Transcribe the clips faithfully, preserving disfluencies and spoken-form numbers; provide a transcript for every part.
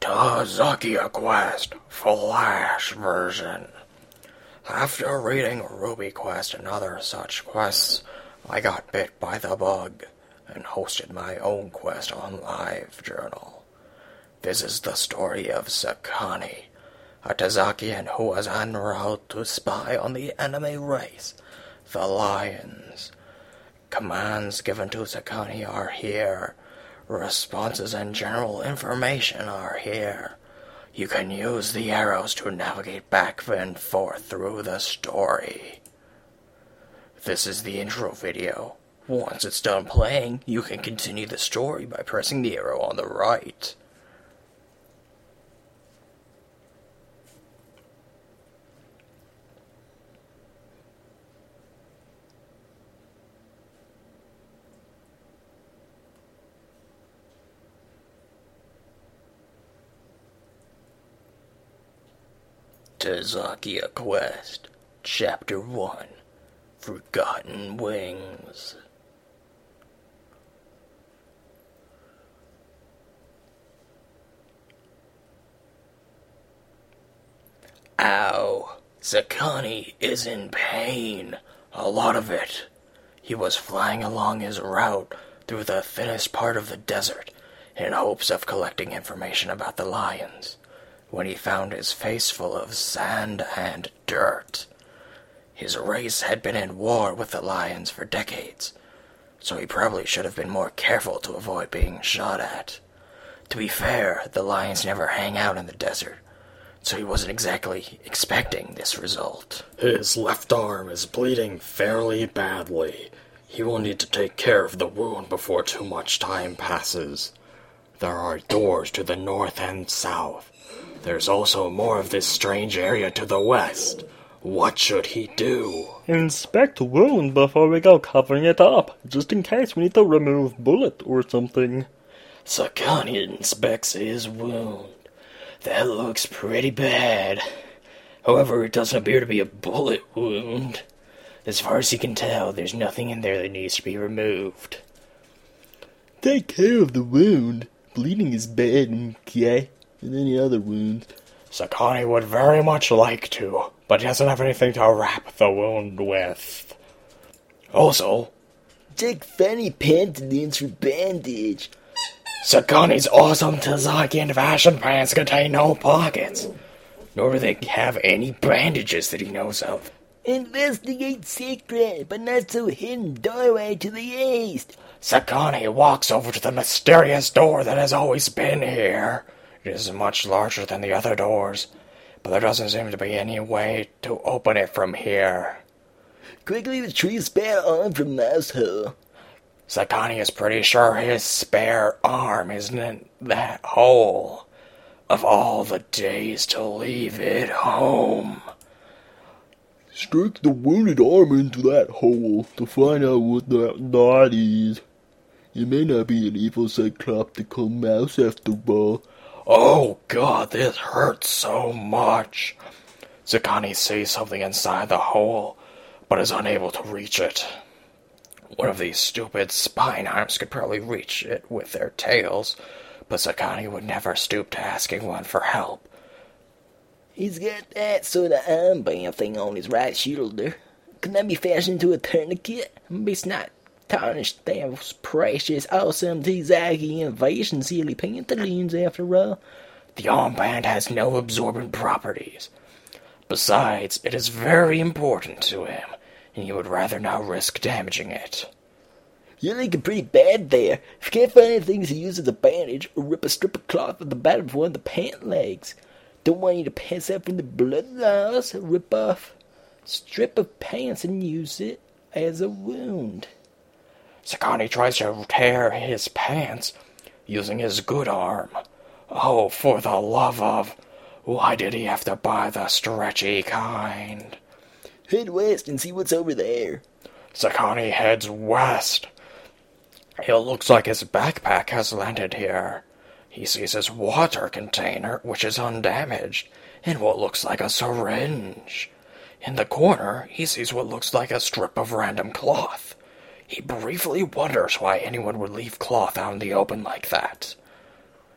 Tazakia Quest Flash version. After reading Ruby Quest and other such quests, I got bit by the bug and hosted my own quest on LiveJournal. This is the story of Sakani, a Tazakian who was en route to spy on the enemy race, the Lions. Commands given to Sakani are here. Responses and general information are here. You can use the arrows to navigate back and forth through the story. This is the intro video. Once it's done playing, you can continue the story by pressing the arrow on the right. Tazakia Quest, Chapter one, Forgotten Wings. Ow! Sakani is in pain. A lot of it. He was flying along his route through the thinnest part of the desert in hopes of collecting information about the lions, when he found his face full of sand and dirt. His race had been in war with the lions for decades, so he probably should have been more careful to avoid being shot at. To be fair, the lions never hang out in the desert, so he wasn't exactly expecting this result. His left arm is bleeding fairly badly. He will need to take care of the wound before too much time passes. There are doors to the north and south. There's also more of this strange area to the west. What should he do? Inspect wound before we go covering it up, just in case we need to remove bullet or something. Sakani inspects his wound. That looks pretty bad. However, it doesn't appear to be a bullet wound. As far as he can tell, there's nothing in there that needs to be removed. Take care of the wound. Bleeding is bad, okay? And any other wounds. Sakani would very much like to, but he doesn't have anything to wrap the wound with. Also, take fanny pantaloons for bandage. Sakani's awesome Tazakian fashion pants contain no pockets, nor do they have any bandages that he knows of. Investigate secret, but not so hidden doorway to the east. Sakani walks over to the mysterious door that has always been here. It is much larger than the other doors, but there doesn't seem to be any way to open it from here. Quickly retrieve spare arm from mouse hole. Sakani is pretty sure his spare arm isn't in that hole. Of all the days to leave it home. Stick the wounded arm into that hole to find out what that dot is. It may not be an evil cycloptical mouse after all. Oh god, this hurts so much. Sakani sees something inside the hole, but is unable to reach it. One of these stupid spine arms could probably reach it with their tails, but Sakani would never stoop to asking one for help. He's got that sort of armband thing on his right shoulder. Can that be fashioned into a tourniquet? Maybe it's not tarnished those precious, awesome Tazaki invasion silly pantaloons after all. The armband has no absorbent properties. Besides, it is very important to him, and he would rather not risk damaging it. You're looking pretty bad there. If you can't find anything to use as a bandage, or rip a strip of cloth at the bottom of one of the pant legs. Don't want you to pass out from the blood loss. Rip off a strip of pants and use it as a wound. Sakani tries to tear his pants using his good arm. Oh, for the love of... Why did he have to buy the stretchy kind? Head west and see what's over there. Sakani heads west. It looks like his backpack has landed here. He sees his water container, which is undamaged, and what looks like a syringe. In the corner, he sees what looks like a strip of random cloth. He briefly wonders why anyone would leave cloth out in the open like that.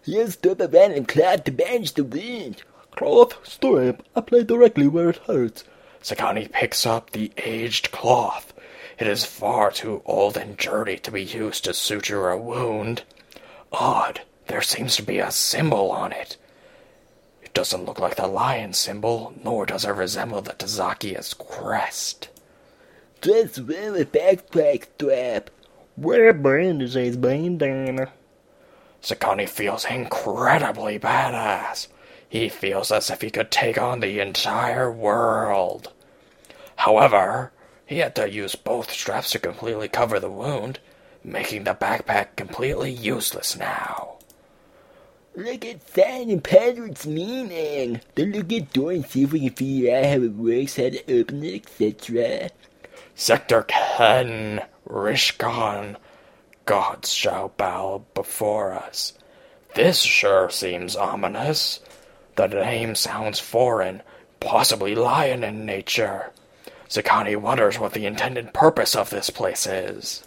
Here's stuff a random cloth to bandage the wound. Cloth, strap, apply directly where it hurts. Sakani picks up the aged cloth. It is far too old and dirty to be used to suture a wound. Odd, there seems to be a symbol on it. It doesn't look like the lion symbol, nor does it resemble the Tazakia's crest. Just wear a backpack strap. Wear a bandage bandana. Sakani feels incredibly badass. He feels as if he could take on the entire world. However, he had to use both straps to completely cover the wound, making the backpack completely useless now. Look at sign and pattern its meaning. Then look at door and see if we can figure out how it works, how to open it, et cetera. Sector ten, Rishkon. Gods shall bow before us. This sure seems ominous. The name sounds foreign, possibly lion in nature. Sakani wonders what the intended purpose of this place is.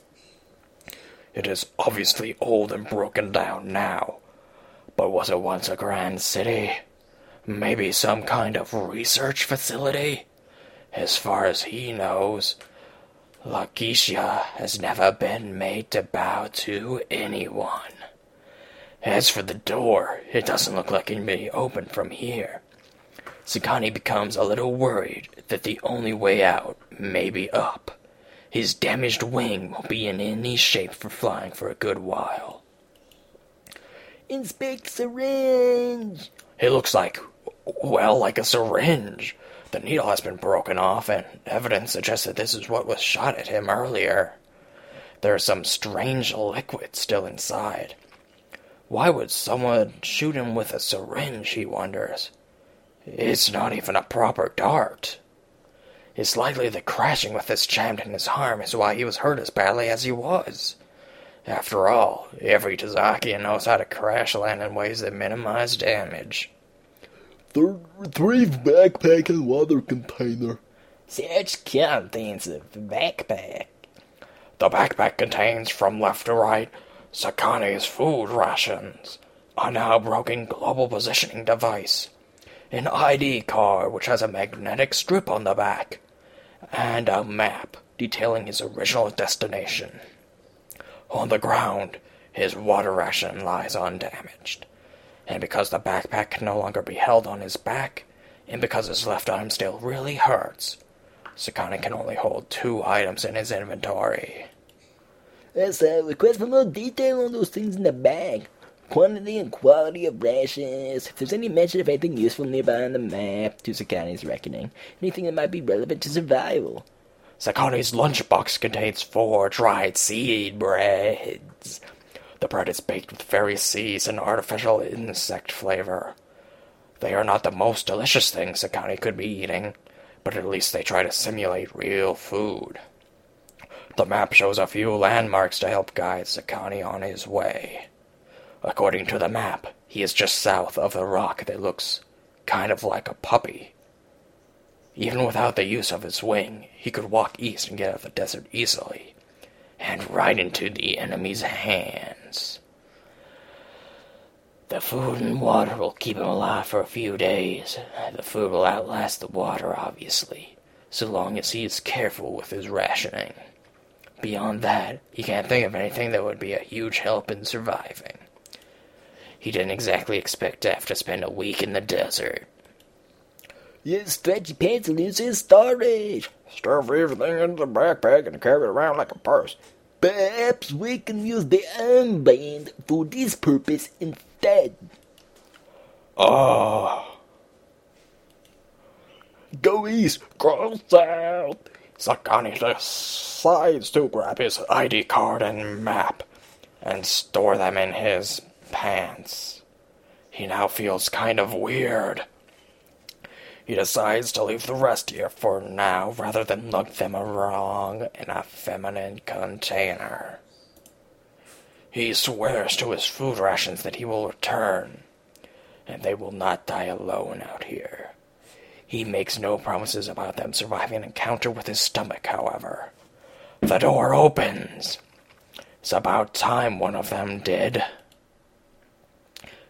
It is obviously old and broken down now. But was it once a grand city? Maybe some kind of research facility? As far as he knows, Lakeisha has never been made to bow to anyone. As for the door, it doesn't look like it can be opened from here. Sakani becomes a little worried that the only way out may be up. His damaged wing won't be in any shape for flying for a good while. Inspect syringe. It looks like, well, like a syringe. The needle has been broken off, and evidence suggests that this is what was shot at him earlier. There is some strange liquid still inside. Why would someone shoot him with a syringe, he wonders. It's not even a proper dart. It's likely that crashing with this jammed in his arm is why he was hurt as badly as he was. After all, every Tazakian knows how to crash land in ways that minimize damage. Th- three backpack and water container. Search contents of the backpack. The backpack contains, from left to right, Sakani's food rations, a now broken global positioning device, an I D card which has a magnetic strip on the back, and a map detailing his original destination. On the ground, his water ration lies undamaged, and because the backpack can no longer be held on his back, and because his left arm still really hurts, Sakani can only hold two items in his inventory. That's a request for more detail on those things in the bag. Quantity and quality of rations. If there's any mention of anything useful nearby on the map, to Sakani's reckoning. Anything that might be relevant to survival. Sakani's lunchbox contains four dried seed breads. The bread is baked with various seeds and artificial insect flavor. They are not the most delicious things Sakani could be eating, but at least they try to simulate real food. The map shows a few landmarks to help guide Sakani on his way. According to the map, he is just south of the rock that looks kind of like a puppy. Even without the use of his wing, he could walk east and get out of the desert easily, and right into the enemy's hands. The food and water will keep him alive for a few days. The food will outlast the water, obviously, so long as he is careful with his rationing. Beyond that, he can't think of anything that would be a huge help in surviving. He didn't exactly expect to have to spend a week in the desert. You stretch your pants and lose his storage. Stuff everything into the backpack and carry it around like a purse. Perhaps we can use the armband for this purpose instead. Oh. Go east, go south. Sakani decides to grab his I D card and map and store them in his pants. He now feels kind of weird. He decides to leave the rest here for now rather than lug them along in a feminine container. He swears to his food rations that he will return, and they will not die alone out here. He makes no promises about them surviving an encounter with his stomach, however. The door opens. It's about time one of them did.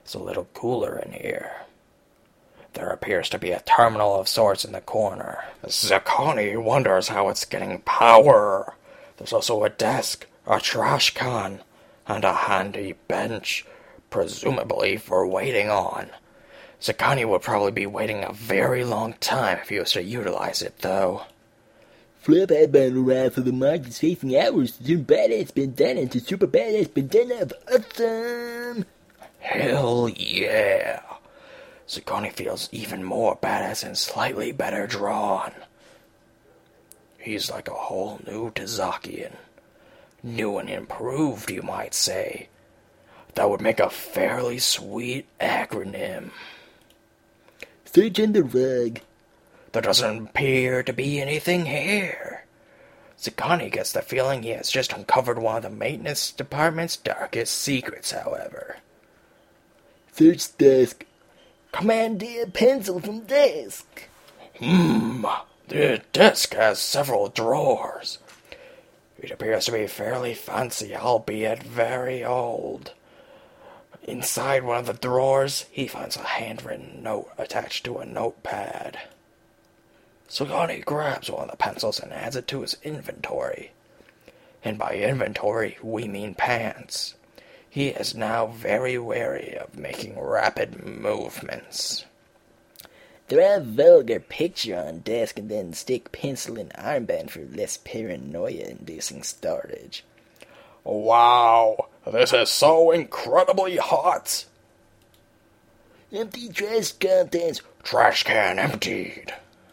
It's a little cooler in here. There appears to be a terminal of sorts in the corner. Zakani wonders how it's getting power. There's also a desk, a trash can, and a handy bench, presumably for waiting on. Zakani would probably be waiting a very long time if he was to utilize it, though. Flip had been around for the market's facing hours to turn badass bandana into super badass bandana of awesome. Hell yeah. Zakani feels even more badass and slightly better drawn. He's like a whole new Tazakian. New and improved, you might say. That would make a fairly sweet acronym. Search in the rug. There doesn't appear to be anything here. Zakani gets the feeling he has just uncovered one of the maintenance department's darkest secrets, however. Search desk. Command a pencil from desk. Hmm, the desk has several drawers. It appears to be fairly fancy, albeit very old. Inside one of the drawers, he finds a handwritten note attached to a notepad. Zakani grabs one of the pencils and adds it to his inventory. And by inventory, we mean pants. He is now very wary of making rapid movements. Draw a vulgar picture on desk and then stick pencil in armband for less paranoia-inducing storage. Wow, this is so incredibly hot. Empty trash contents. Trash can emptied.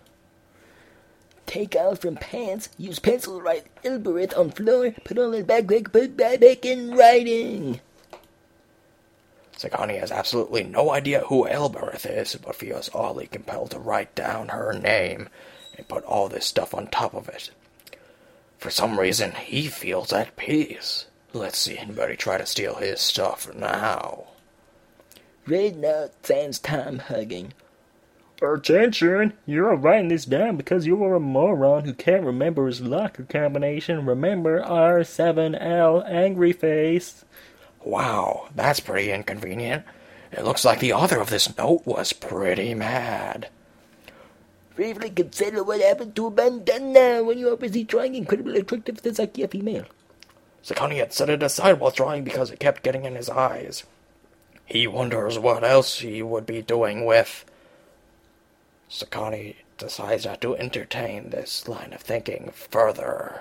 Take out from pants, use pencil to write Elbereth on floor, put on the backpack, put back in writing. Zakani has absolutely no idea who Elbereth is, but feels oddly compelled to write down her name and put all this stuff on top of it. For some reason, he feels at peace. Let's see anybody try to steal his stuff now. Red note sounds Tom hugging. Attention! You're writing this down because you are a moron who can't remember his locker combination. Remember R seven L, angry face. Wow, that's pretty inconvenient. It looks like the author of this note was pretty mad. Briefly consider what happened to a bandana when you are busy drawing incredibly attractive Tazakia female. Zakani had set it aside while drawing because it kept getting in his eyes. He wonders what else he would be doing with... Zakani decides not to entertain this line of thinking further.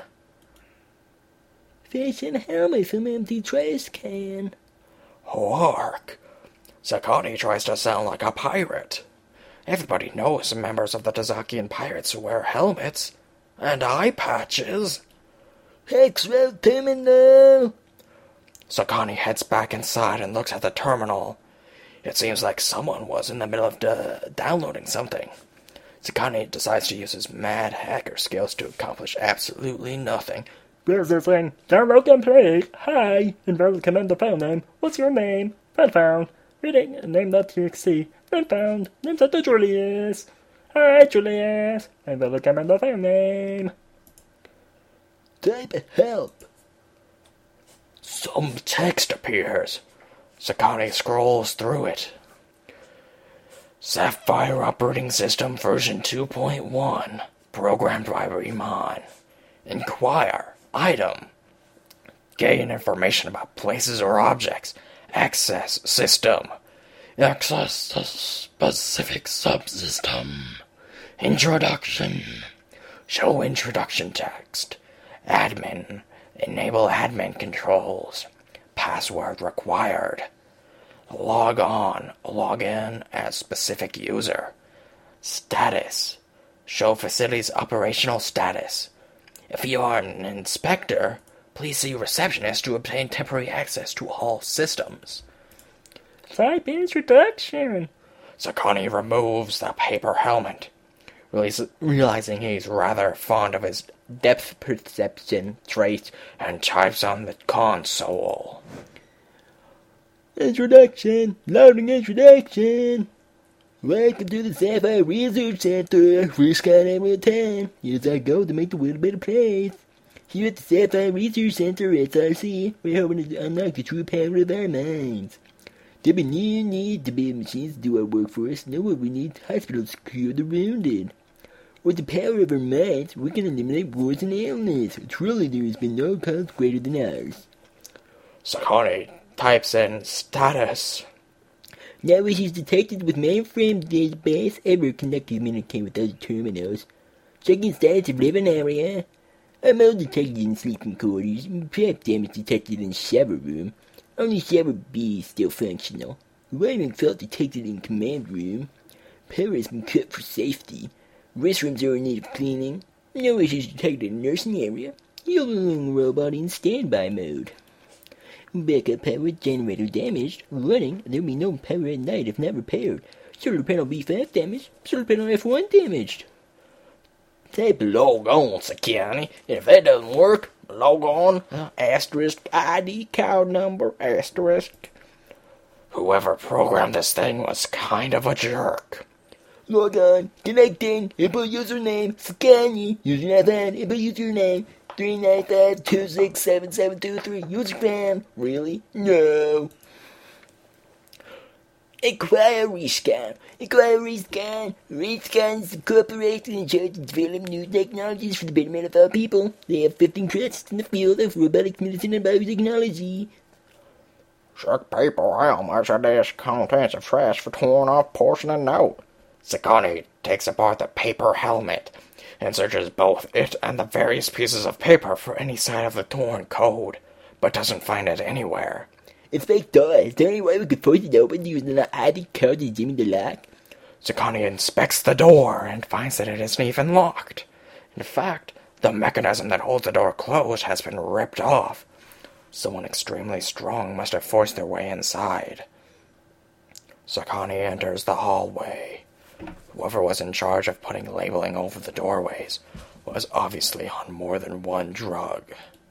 Fashion helmet from empty trash can. Hark! Zakani tries to sound like a pirate. Everybody knows members of the Tazakian pirates who wear helmets and eye patches. X-Road Terminal! Zakani heads back inside and looks at the terminal. It seems like someone was in the middle of d- downloading something. Zakani decides to use his mad hacker skills to accomplish absolutely nothing. Processing. Download complete. Hi. Invalid command the file name. What's your name? Not found. Reading name.txt. Not found. Name set to Julius. Hi, Julius. Invalid command the file name. Type help. Some text appears. Zakani scrolls through it. Sapphire Operating System version two point one. Programmed by Riemann. Inquire. Item. Gain information about places or objects. Access system. Access to specific subsystem. Introduction. Show introduction text. Admin. Enable admin controls. Password required. Log on. Log in as specific user. Status. Show facility's operational status. If you are an inspector, please see receptionist to obtain temporary access to all systems. Type introduction. Zakani removes the paper helmet, realizing he's rather fond of his depth perception trait, and types on the console. Introduction. Loading introduction. Welcome to the Sapphire Research Center. First contact with ten. Here's our goal to make the world a better place. Here at the Sapphire Research Center, S R C, we're hoping to unlock the true power of our minds. There be no need to build machines to do our work for us. No more we need hospitals to cure the wounded. With the power of our minds, we can eliminate wars and illness. Truly, there has been no cause greater than ours. Sakani types in status. Now it is detected with mainframe database ever connected communicate with other terminals. Checking status of living area. A mode detected in sleeping quarters. Perhaps damage detected in shower room. Only shower B is still functional. Wiring fault detected in command room. Power has been cut for safety. Restrooms are in need of cleaning. No issues detected in nursing area. Healing robot in standby mode. Backup power generator damaged. Running. There will be no power at night if not repaired. Solar panel B five damaged. Solar panel F one damaged. Type log on, Sakani. If that doesn't work, log on, asterisk, I D card number, asterisk. Whoever programmed this thing was kind of a jerk. Log on, connecting, input username, Sakani, user F N, input username, three nine five two six seven seven two three, user fan, really? No. Acquire Rescan. Acquire Rescan. Rescan is a corporation in charge of developing new technologies for the betterment of our people. They have fifteen credits in the field of robotics medicine and biotechnology. Check paper helmet and disk contents of trash for torn off portion and note. Sakani takes apart the paper helmet and searches both it and the various pieces of paper for any sign of the torn code, but doesn't find it anywhere. It's fake door. Is there any way we could force it open using an I D card to jimmy the lock? Sakani inspects the door and finds that it isn't even locked. In fact, the mechanism that holds the door closed has been ripped off. Someone extremely strong must have forced their way inside. Sakani enters the hallway. Whoever was in charge of putting labeling over the doorways was obviously on more than one drug.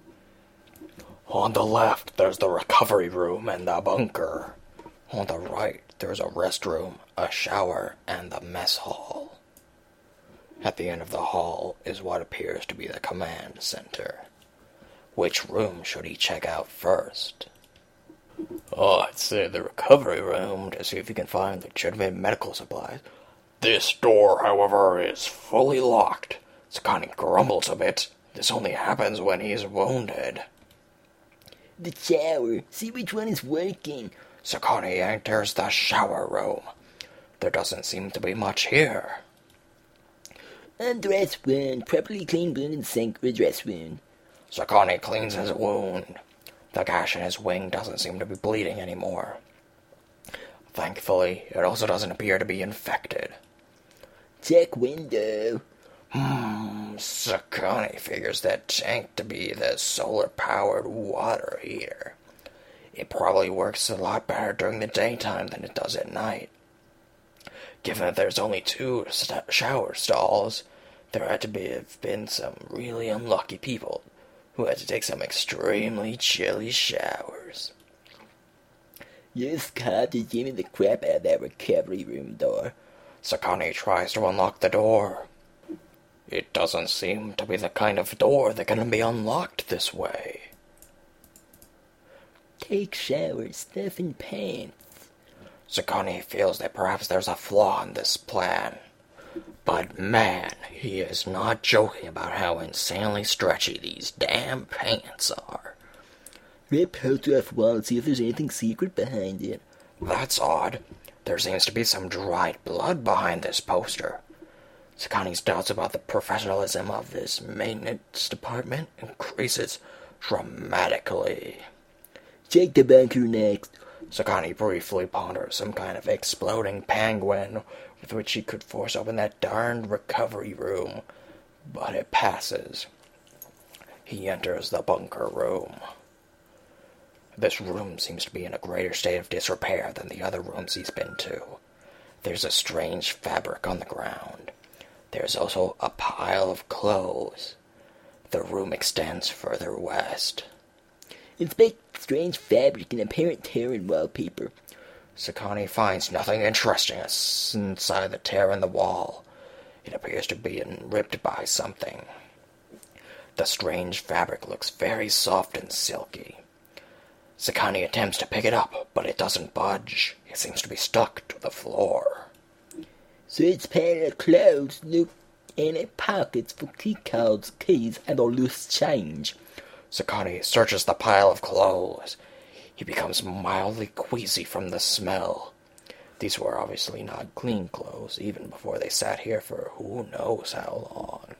On the left, there's the recovery room and the bunker. On the right, there's a restroom, a shower, and the mess hall. At the end of the hall is what appears to be the command center. Which room should he check out first? Oh, I'd say the recovery room to see if he can find legitimate medical supplies. This door, however, is fully locked. Sakani grumbles a bit. This only happens when he's wounded. The shower. See which one is working. Sakani enters the shower room. There doesn't seem to be much here. Undress wound. Properly clean wound and sink redress wound. Sakani cleans his wound. The gash in his wing doesn't seem to be bleeding anymore. Thankfully, it also doesn't appear to be infected. Check window. Hmm, Sakani figures that tank to be the solar-powered water heater. It probably works a lot better during the daytime than it does at night. Given that there's only two st- shower stalls, there had to be, have been some really unlucky people who had to take some extremely chilly showers. Use card to jimmy the crap out of that recovery room door. Sakani tries to unlock the door. It doesn't seem to be the kind of door that can be unlocked this way. Take shower, stuff in pants. Sakani feels that perhaps there's a flaw in this plan. But man, he is not joking about how insanely stretchy these damn pants are. Rip poster off wall and see if there's anything secret behind it. That's odd. There seems to be some dried blood behind this poster. Sakani's doubts about the professionalism of this maintenance department increases dramatically. Check the bunker next. Sakani briefly ponders some kind of exploding penguin with which he could force open that darned recovery room, but it passes. He enters the bunker room. This room seems to be in a greater state of disrepair than the other rooms he's been to. There's a strange fabric on the ground. There's also a pile of clothes. The room extends further west. Inspect strange fabric and apparent tear in wallpaper. Sakani finds nothing interesting inside the tear in the wall. It appears to be ripped by something. The strange fabric looks very soft and silky. Sakani attempts to pick it up, but it doesn't budge. It seems to be stuck to the floor. Search pile of clothes. Look in its pockets for key cards, keys, and or loose change. Sakani searches the pile of clothes. He becomes mildly queasy from the smell. These were obviously not clean clothes, even before they sat here for who knows how long.